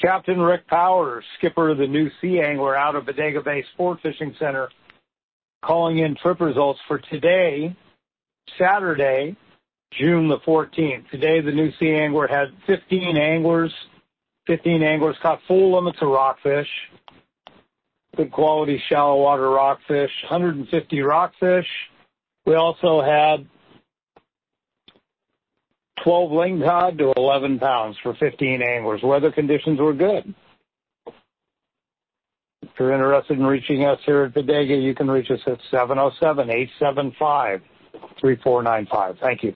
Captain Rick Powers, skipper of the New Sea Angler out of Bodega Bay Sport Fishing Center, calling in trip results for today, Saturday, June the 14th. Today, the New Sea Angler had 15 anglers. 15 anglers caught full limits of rockfish, good quality shallow water rockfish, 150 rockfish. We also had 12 lingcod to 11 pounds for 15 anglers. Weather conditions were good. If you're interested in reaching us here at Bodega, you can reach us at 707-875-3495. Thank you.